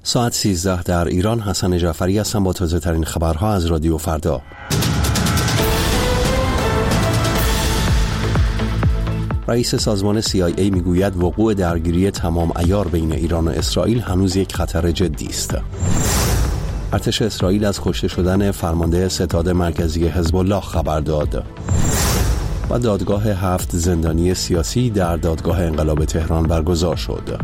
ساعت 13 در ایران. حسن جعفری هستم با تازه ترین خبرها از رادیو فردا. رئیس سازمان CIA میگوید وقوع درگیری تمام عیار بین ایران و اسرائیل هنوز یک خطر جدی است. ارتش اسرائیل از کشته شدن فرمانده ستاد مرکزی حزب الله خبر داد. و دادگاه 7 زندانی سیاسی در دادگاه انقلاب تهران برگزار شد.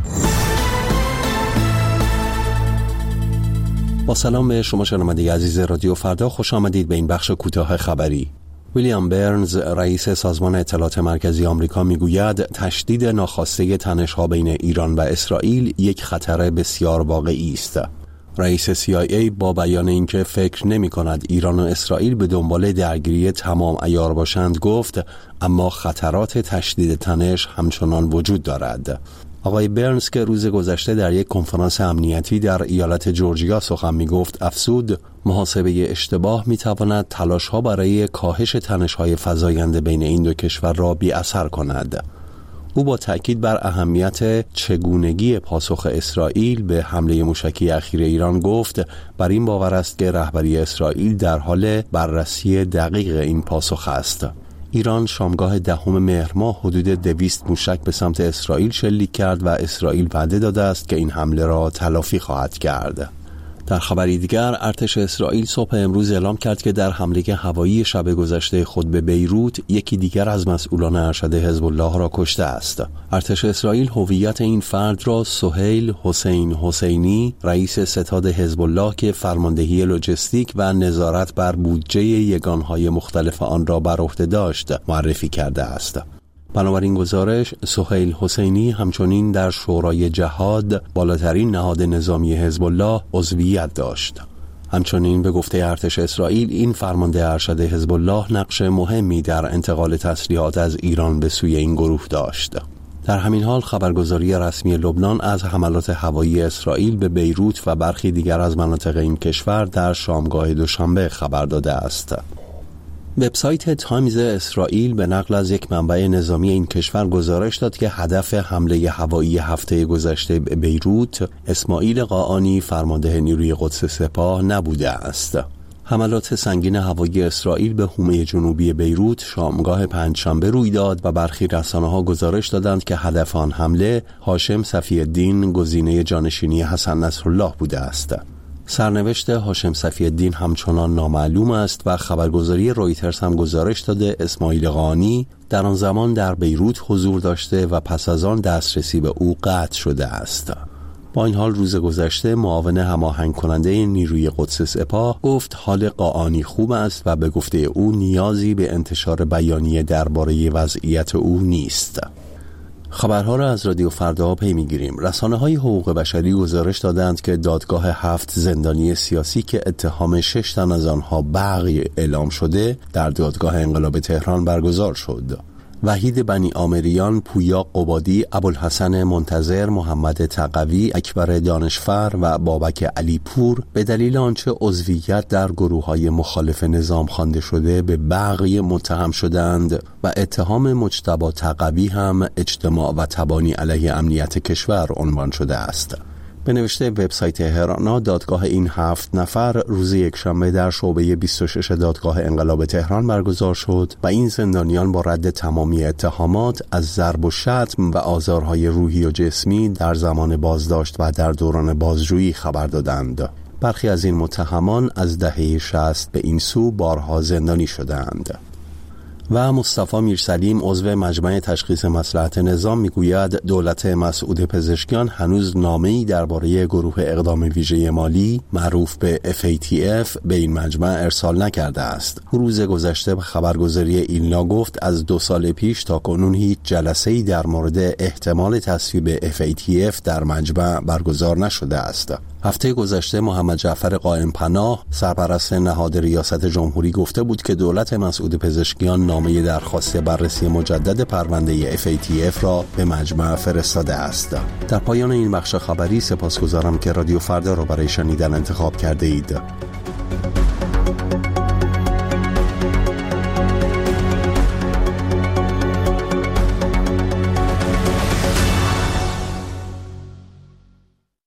با سلام به شما شنونده عزیز رادیو فردا، خوش آمدید به این بخش کوتاه خبری. ویلیام برنز، رئیس سازمان اطلاعات مرکزی آمریکا، میگوید تشدید ناخواسته تنش‌ها بین ایران و اسرائیل یک خطر بسیار واقعی است. رئیس CIA با بیان اینکه فکر نمی‌کند ایران و اسرائیل به دنبال درگیری تمام عیار باشند گفت اما خطرات تشدید تنش همچنان وجود دارد. آقای برنز که روز گذشته در یک کنفرانس امنیتی در ایالت جورجیا سخن می‌گفت افزود محاسبه اشتباه می‌تواند تلاش‌ها برای کاهش تنش‌های فزاینده بین این دو کشور را بی‌اثر کند. او با تأکید بر اهمیت چگونگی پاسخ اسرائیل به حمله موشکی اخیر ایران گفت بر این باور است که رهبری اسرائیل در حال بررسی دقیق این پاسخ است. ایران شامگاه 10 مهر ماه حدود 200 موشک به سمت اسرائیل شلیک کرد و اسرائیل وعده داده است که این حمله را تلافی خواهد کرد. در خبری دیگر، ارتش اسرائیل صبح امروز اعلام کرد که در حمله هوایی شب گذشته خود به بیروت یکی دیگر از مسئولان ارشد حزب الله را کشته است. ارتش اسرائیل هویت این فرد را سهیل حسین حسینی، رئیس ستاد حزب الله که فرماندهی لوجستیک و نظارت بر بودجه یگانهای مختلف آن را بر عهده داشت، معرفی کرده است. بنابراین گزارش، سهیل حسینی همچنین در شورای جهاد، بالاترین نهاد نظامی حزب الله، عضویت داشت. همچنین به گفته ارتش اسرائیل این فرمانده ارشد حزب الله نقش مهمی در انتقال تسلیحات از ایران به سوی این گروه داشت. در همین حال خبرگزاری رسمی لبنان از حملات هوایی اسرائیل به بیروت و برخی دیگر از مناطق این کشور در شامگاه دوشنبه خبر داده است. وبسایت تایمز اسرائیل به نقل از یک منبع نظامی این کشور گزارش داد که هدف حمله هوایی هفته گذشته به بیروت اسماعیل قاآنی، فرمانده نیروی قدس سپاه، نبوده است. حملات سنگین هوایی اسرائیل به حومه جنوبی بیروت شامگاه پنجشنبه روی داد و برخی رسانه‌ها گزارش دادند که هدف آن حمله هاشم صفی الدین، گزینه جانشینی حسن نصرالله بوده است. سرنوشت هاشم صفی الدین همچنان نامعلوم است و خبرگزاری رویترز هم گزارش داده اسماعیل قاآنی در آن زمان در بیروت حضور داشته و پس از آن دسترسی به او قطع شده است. با این حال روز گذشته معاون هماهنگ کننده نیروی قدس سپاه گفت حال قاآنی خوب است و به گفته او نیازی به انتشار بیانیه درباره وضعیت او نیست. خبرها را از رادیو فردا پی می‌گیریم. رسانه‌های حقوق بشری گزارش دادند که دادگاه 7 زندانی سیاسی که اتهام 6 تن از آنها بغی اعلام شده در دادگاه انقلاب تهران برگزار شد. وحید بنی آمریان، پویا قبادی، ابوالحسن منتظر، محمد تقوی، اکبر دانشفر و بابک علی پور به دلیل آنچه عضویت در گروه‌های مخالف نظام خوانده شده به بغی متهم شدند و اتهام مجتبی تقوی هم اجتماع و تبانی علیه امنیت کشور عنوان شده است. به نوشته وبسایت هرانا، دادگاه این 7 نفر روز یکشنبه در شعبه 26 دادگاه انقلاب تهران برگزار شد و این زندانیان با رد تمامی اتهامات از ضرب و شتم و آزارهای روحی و جسمی در زمان بازداشت و در دوران بازجویی خبر دادند. برخی از این متهمان از دهه 60 به این سو بارها زندانی شدند. و مصطفی میرسلیم، عضو مجمع تشخیص مصلحت نظام، میگوید دولت مسعود پزشکیان هنوز نامه‌ای درباره گروه اقدام ویژه مالی معروف به FATF به این مجمع ارسال نکرده است. روز گذشته به خبرگزاری ایلنا گفت از 2 سال پیش تا کنون هیچ جلسه‌ای در مورد احتمال تصویب FATF در مجمع برگزار نشده است. هفته گذشته محمد جعفر قائم پناه، سرپرست نهاد ریاست جمهوری، گفته بود که دولت مسعود پزشکیان نامه درخواست بررسی مجدد پرونده FATF را به مجمع فرستاده است. در پایان این بخش خبری سپاسگزارم که رادیو فردا را برای شنیدن انتخاب کرده اید.